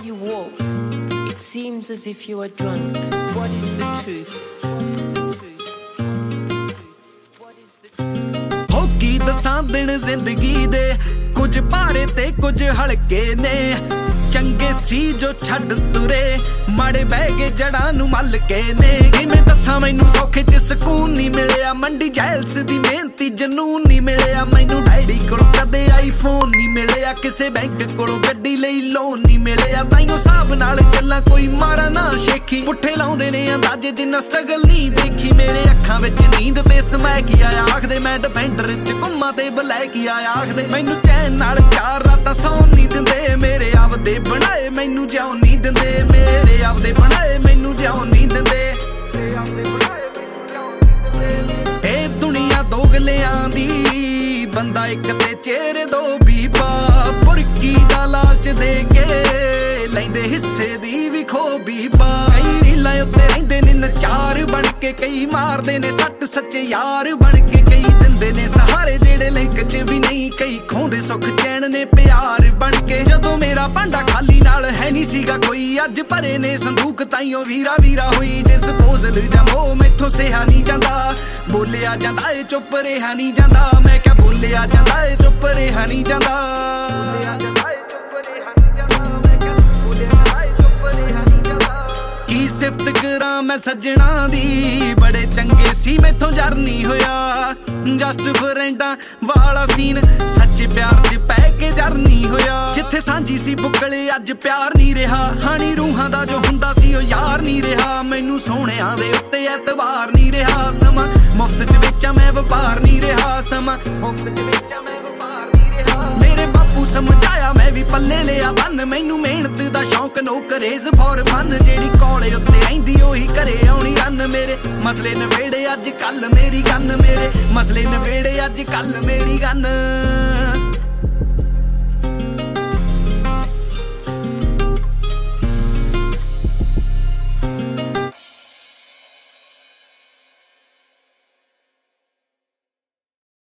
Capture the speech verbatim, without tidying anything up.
you walk, it seems as if you are drunk. What is the truth? What is the truth? What is the truth? हो की दसां दिन जिंदगी दे कुछ भारे ते कुछ हल्के ने चंगे सी जो छड़ तुरे माड़े बह गए जड़ा नू मल के ने किवें दसां मैनू सौखे च सकून नहीं मिलिया मंडी जैल्स दी मेहनती जनून नहीं मिलिया मैनू डैडी कोलों कदे आईफोन नहीं मिलिया किसे बैंक कोलों गड्डी लई लोन नहीं मिलिया ताइयों हिसाब नाल चल्ला कोई मारा ना शेखी पुट्ठे लाउंदे ने अंदाजे जिन्ना स्ट्रगल नहीं देखी मेरे अखां विच नींद ते समय की आया आखदे मैं डिफेंडर च घुम्मा ते बलै की आया आखदे मैनू चैन नाल चार रातां सौन नहीं दिंदे मेरे आपदे बनाए मैनू जिउं नहीं दिंदे मेरे आपदे बनाए मैनू जिउं नहीं दिंदे ए दुनिया दोगलियां दी बंदा एक ते चेहरे दो बीबा पुरकी दा लालच दे के लैंदे हिस्से दी भी खो बीबा कई रीलां उत्ते रहिंदे ने नचार बन के कई मारदे ने सट सच्चे यार बन के कई दिंदे ने सहारे जेड़े लिंक च भी नहीं कई खोंदे सुख चैन ने प्यार बन के जदों मेरा भांडा खाली नाल है नहीं सीगा कोई अज भरे ने संदूक ताइयों वीरा वीरा होई डिस्पोजल जमो मैथों सेहा नहीं जांदा बोलिया जांदा ए चुप रेहा नहीं जांदा मैं क्या बोलिया जांदा ए चुप रेहा नहीं जांदा बोलिया जांदा ए चुप रेहा नहीं जांदा मैं क्या बोलिया जांदा ए चुप रेहा नहीं जांदा की सिफत करा मैं सज्जणा दी बड़े चंगे सी मैथों जर नहीं होया जस्ट फ्रेंडा वाला सीन सच्चे प्यार च पै के जर नहीं होया जिथे सांझी सी बुकले अज प्यार नहीं रहा हानी रूहां दा जो हुंदा सी ओ यार नहीं रहा मैनू सोहणियां दे उत्ते एतबार नहीं रहा समा मुफ्त च वेचा मैं वपार नहीं रहा समा मुफ्त च वेचा मैं वपार नहीं रहा मेरे बापू समझाया मैं भी पल्ले लिया बन मैनू मेहनत दा शौक नो करेज फॉर फन जेड़ी कोले उत्ते रहिंदी ओही घरे आउणी रन मेरे मसले नवेड़े अज कल मेरी गन मेरे मसले नवेड़े अज कल मेरी गन